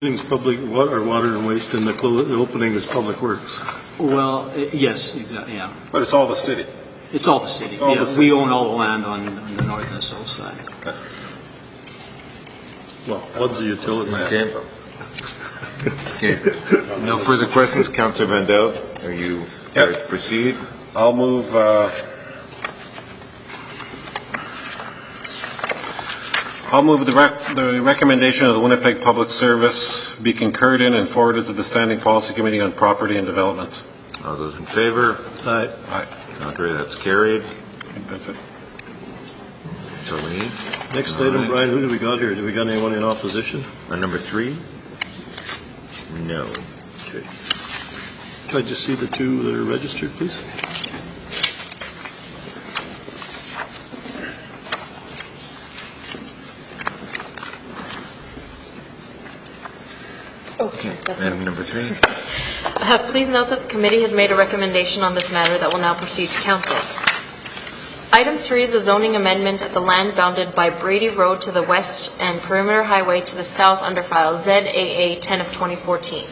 Public water and waste, and the opening is Public Works. Well, yes, exactly, yeah. But it's all the city. It's all the city. All the city. We own all the land on the north and the south side. Okay. Well, one's a utility. Okay. Okay. No further questions. Councillor Vandal, are you ready to proceed? I'll move. The recommendation of the Winnipeg Public Service be concurred in and forwarded to the Standing Policy Committee on Property and Development. All those in favor? Aye. Aye. Contrary, that's carried. I think that's it. So we need. Next item, Brian, who do we got here? Do we got anyone in opposition? Number 3? No. Okay. Can I just see the two that are registered, please? Okay. Item number 3. Please note that the committee has made a recommendation on this matter that will now proceed to council. Item 3 is a zoning amendment at the land bounded by Brady Road to the west and Perimeter Highway to the south under file ZAA 10 of 2014.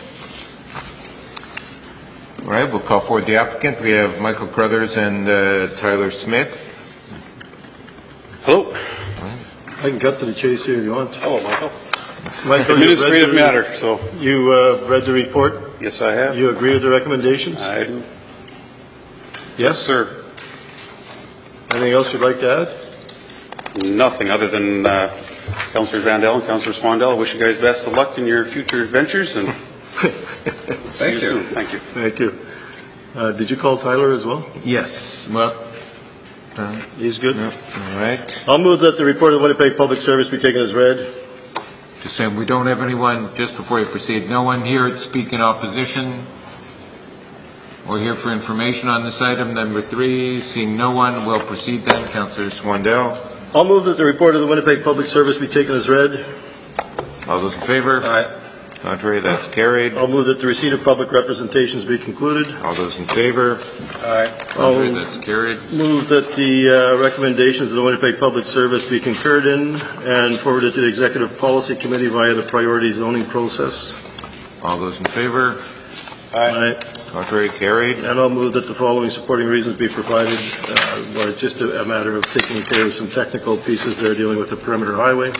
All right, we'll call forward the applicant. We have Michael Crothers and Tyler Smith. Hello. I can cut to the chase here if you want. Hello, Michael. Michael, Administrative matter, so. You read the report? Yes, I have. You agree with the recommendations? I do. Yes? Sir. Anything else you'd like to add? Nothing other than Councillor Vandal and Councillor Swandell. I wish you guys best of luck in your future adventures, and see you soon. Thank you. Thank you. Did you call Tyler as well? Yes. Well, He's good? no. All right. I'll move that the report of the Winnipeg Public Service be taken as read. Just saying, we don't have anyone, just before you proceed, no one here to speak in opposition. We're here for information on this item. Number 3, seeing no one, we'll proceed then. Councillor Swandell. I'll move that the report of the Winnipeg Public Service be taken as read. All those in favor? Aye. Contrary, that's carried. I'll move that the receipt of public representations be concluded. All those in favor? Aye. Contrary, that's carried. Move that the recommendations of the Winnipeg Public Service be concurred in and forwarded to the Executive Policy Committee via the priority zoning process. All those in favor? Aye. Contrary, carried. And I'll move that the following supporting reasons be provided. Well, it's just a matter of taking care of some technical pieces there dealing with the Perimeter Highway.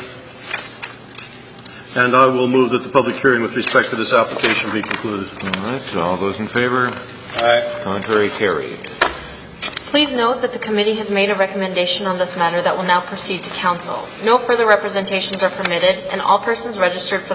And I will move that the public hearing with respect to this application be concluded. All right, so all those in favor? Aye. Contrary, carried. Please note that the committee has made a recommendation on this matter that will now proceed to council. No further representations are permitted, and all persons registered for